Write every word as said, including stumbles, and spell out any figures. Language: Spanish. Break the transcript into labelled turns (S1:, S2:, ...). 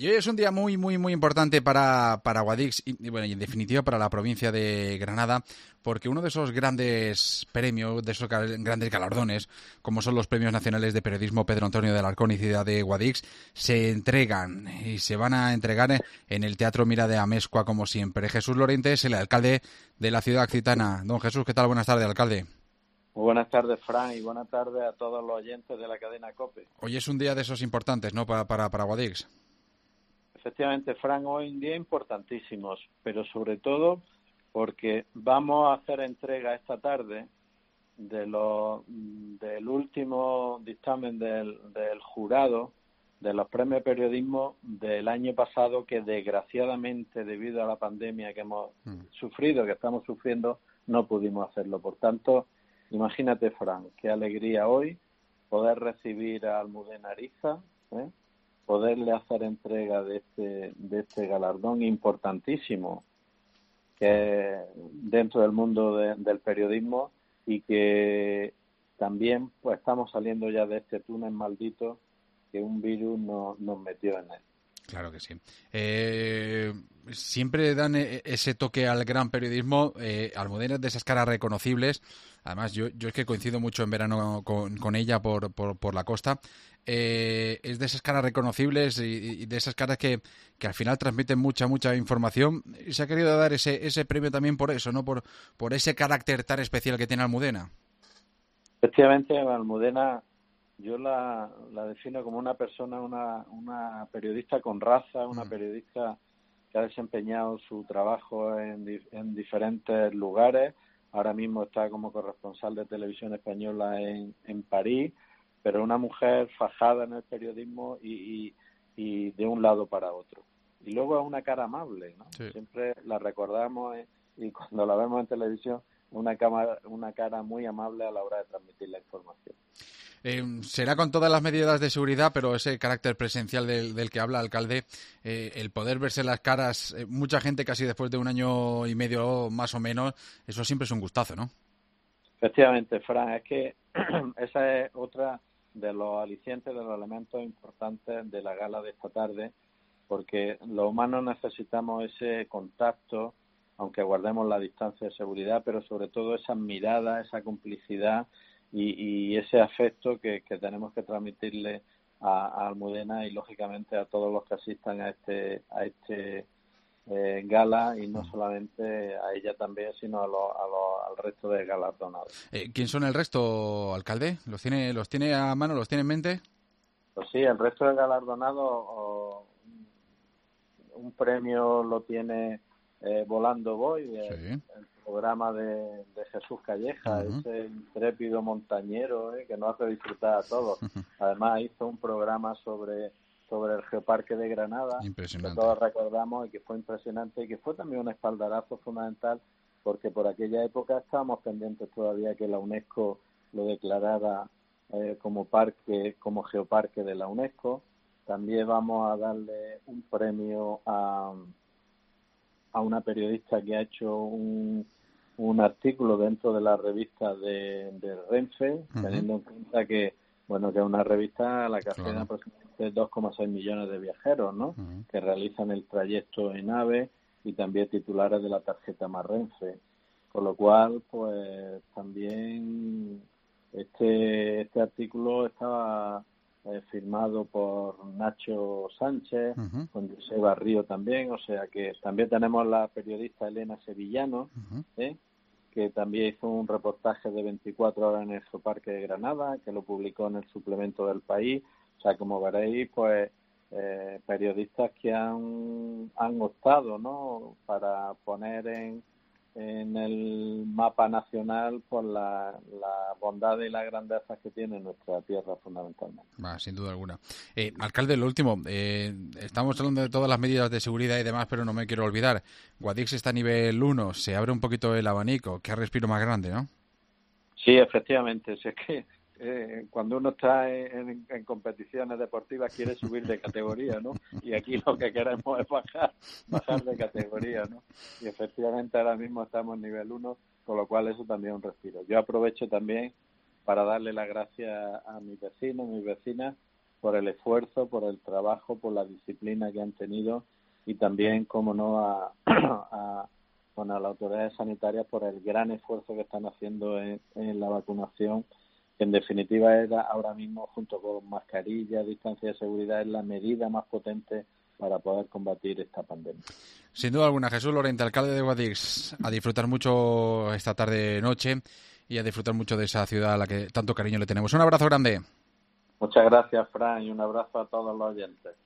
S1: Y hoy es un día muy, muy, muy importante para, para Guadix y, y, bueno, y en definitiva para la provincia de Granada, porque uno de esos grandes premios, de esos grandes galardones, como son los Premios Nacionales de Periodismo Pedro Antonio de Alarcón y Ciudad de Guadix, se entregan y se van a entregar en el Teatro Mira de Amezcua, como siempre. Jesús Lorente es el alcalde de la ciudad occitana. Don Jesús, ¿qué tal? Buenas tardes, alcalde.
S2: Muy buenas tardes, Fran, y buenas tardes a todos los oyentes de la cadena COPE.
S1: Hoy es un día de esos importantes, ¿no?, para, para, para Guadix.
S2: Efectivamente, Fran, hoy un día importantísimos, pero sobre todo porque vamos a hacer entrega esta tarde de lo, del último dictamen del, del jurado de los premios de periodismo del año pasado, que desgraciadamente, debido a la pandemia que hemos mm. sufrido, que estamos sufriendo, no pudimos hacerlo. Por tanto, imagínate, Fran, qué alegría hoy poder recibir a Almudena Ariza, ¿eh? poderle hacer entrega de este de este galardón importantísimo que dentro del mundo de, del periodismo, y que también pues estamos saliendo ya de este túnel maldito que un virus no, nos metió en él.
S1: Claro que sí. Eh, siempre dan ese toque al gran periodismo. Eh, Almudena es de esas caras reconocibles. Además, yo, yo es que coincido mucho en verano con, con ella por, por, por la costa. Eh, es de esas caras reconocibles y, y de esas caras que, que al final transmiten mucha, mucha información. Y se ha querido dar ese, ese premio también por eso, ¿no? Por, por ese carácter tan especial que tiene Almudena.
S2: Efectivamente, Almudena, yo la, la defino como una persona, una, una periodista con raza, una periodista que ha desempeñado su trabajo en, en diferentes lugares. Ahora mismo está como corresponsal de Televisión Española en, en París, pero una mujer fajada en el periodismo y, y, y de un lado para otro. Y luego es una cara amable, ¿no? Sí. Siempre la recordamos eh, y cuando la vemos en televisión, una, cámara, una cara muy amable a la hora de transmitir la información.
S1: Eh, será con todas las medidas de seguridad, pero ese carácter presencial del, del que habla el alcalde, eh, el poder verse las caras, eh, mucha gente casi después de un año y medio más o menos, eso siempre es un gustazo, ¿no?
S2: Efectivamente, Fran, es que esa es otra de los alicientes, de los elementos importantes de la gala de esta tarde, porque los humanos necesitamos ese contacto, aunque guardemos la distancia de seguridad, pero sobre todo esa mirada, esa complicidad y, y ese afecto que, que tenemos que transmitirle a, a Almudena y lógicamente a todos los que asistan a este a este eh, gala, y no solamente a ella también, sino a lo, a lo, al resto de galardonados.
S1: Eh, ¿Quién son el resto, alcalde? ¿Los tiene los tiene a mano, los tiene en mente?
S2: Pues sí, el resto de galardonados, o, un premio lo tiene eh, Volando Voy, sí. el, el programa de, de Jesús Calleja, uh-huh. ese intrépido montañero eh, que nos hace disfrutar a todos. Uh-huh. Además hizo un programa sobre sobre el Geoparque de Granada, que todos recordamos y que fue impresionante, y que fue también un espaldarazo fundamental, porque por aquella época estábamos pendientes todavía que la UNESCO lo declarara eh, como parque, como geoparque de la UNESCO. También vamos a darle un premio a, a una periodista que ha hecho un, un artículo dentro de la revista de, de Renfe, uh-huh. teniendo en cuenta que bueno que es una revista a la que acceden claro. aproximadamente dos coma seis millones de viajeros, ¿no? Uh-huh. que realizan el trayecto en AVE, y también titulares de la tarjeta Más Renfe. Con lo cual, pues también este este artículo estaba eh, firmado por Nacho Sánchez, uh-huh. con José Barrio también, o sea que también tenemos la periodista Elena Sevillano, uh-huh. ¿eh? que también hizo un reportaje de veinticuatro horas en el Geoparque de Granada, que lo publicó en el suplemento del País. O sea, como veréis, pues eh, periodistas que han, han optado, ¿no?, para poner en, en el mapa nacional por la, la bondad y las grandezas que tiene nuestra tierra fundamentalmente.
S1: Ah, sin duda alguna. Eh, alcalde, lo último, eh, estamos hablando de todas las medidas de seguridad y demás, pero no me quiero olvidar, Guadix está a nivel uno, se abre un poquito el abanico, qué respiro más grande, ¿no?
S2: Sí, efectivamente, si es que eh, cuando uno está en, en competiciones deportivas quiere subir de categoría, ¿no? Y aquí lo que queremos es bajar, bajar de categoría, ¿no? Y efectivamente ahora mismo estamos en nivel uno, con lo cual eso también es un respiro. Yo aprovecho también para darle las gracias a mis vecinos, mis vecinas, por el esfuerzo, por el trabajo, por la disciplina que han tenido y también, como no, a, a, bueno, a las autoridades sanitarias por el gran esfuerzo que están haciendo en, en la vacunación, que en definitiva es ahora mismo, junto con mascarillas, distancia de seguridad, es la medida más potente para poder combatir esta pandemia.
S1: Sin duda alguna. Jesús Lorente, alcalde de Guadix, a disfrutar mucho esta tarde-noche y a disfrutar mucho de esa ciudad a la que tanto cariño le tenemos. Un abrazo grande.
S2: Muchas gracias, Fran, y un abrazo a todos los oyentes.